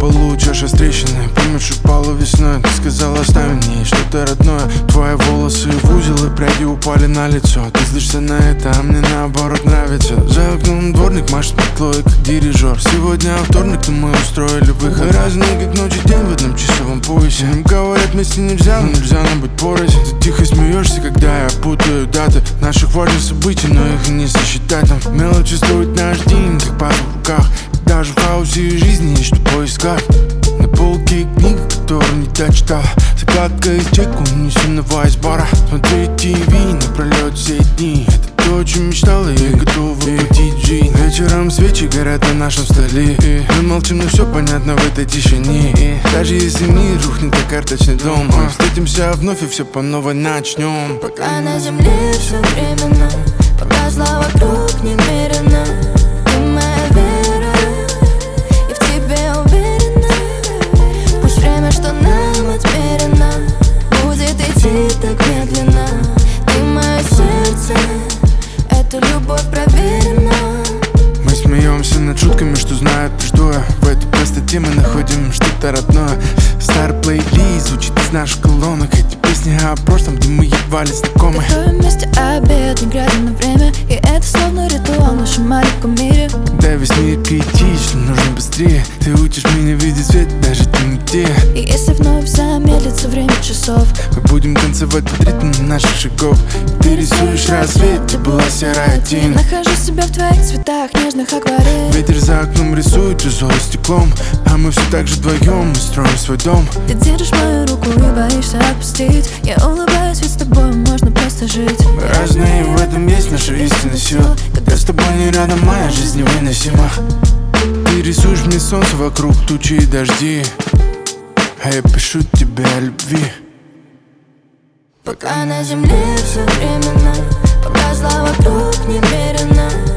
полу чаша с трещиной. Помнишь, упала весной, ты сказала, оставь мне что-то родное. Твои волосы в узел и пряди упали на лицо. Ты злишься на это, а мне наоборот нравится. За окном дворник машет метлой, как дирижер. Сегодня вторник, но мы устроили выход. Разные, как ночь и день в одном часовом поясе. Говорят, вместе нельзя, но нельзя нам быть порознь. Ты тихо смеешься, когда я путаю даты наших важных событий, но их и не сосчитать. Там мелочи строит наш день, как пазл в руках. Даже в хаосе жизни есть что поискать. На полке книга, которую не дочитал. Закладка из чеку, унесенного из бара. Смотреть ТВ напролет все дни. Это то, о чем мечтала, я готов воплотить жизнь. Вечером свечи горят на нашем столе, и мы молчим, но все понятно в этой тишине. И даже если мир рухнет, как карточный дом, мы встретимся вновь и все по новой начнем. Пока на земле все временно, пока зла вокруг немерено. Ты моя вера, и в тебе уверена. Пусть время, что нам отмерено, будет идти так медленно. Ты мое сердце, эта любовь проверена. Мы смеемся над шутками, что знают чужое. В этой простоте мы находим что-то родное. Старый плейлист звучит из наших колонок. Эти песни о прошлом, где мы едва ли знакомы. Готовим вместе обед, не глядя на время. И это словно ритуал в нашем маленьком мире. Когда весь мир критичен, нужно быстрее. Ты учишь меня видеть свет даже в темноте. И если вновь замедлится время часов, мы будем танцевать под ритм наших шагов. Ты рисуешь рассвет, ты была серая тень. нахожу себя в твоих цветах, нежных акварель. Ветер за окном рисует узоры стеклом, а мы все так же вдвоем, мы строим свой дом. Ты держишь мою руку и боишься отпустить. Я улыбаюсь, ведь с тобой можно просто жить. Мы разные, в этом есть наша истинная сила. Когда с тобой не рядом, моя жизнь невыносима. Ты рисуешь мне солнце вокруг, тучи и дожди, а я пишу тебе о любви. Пока на земле все временно, пока зла вокруг немерено.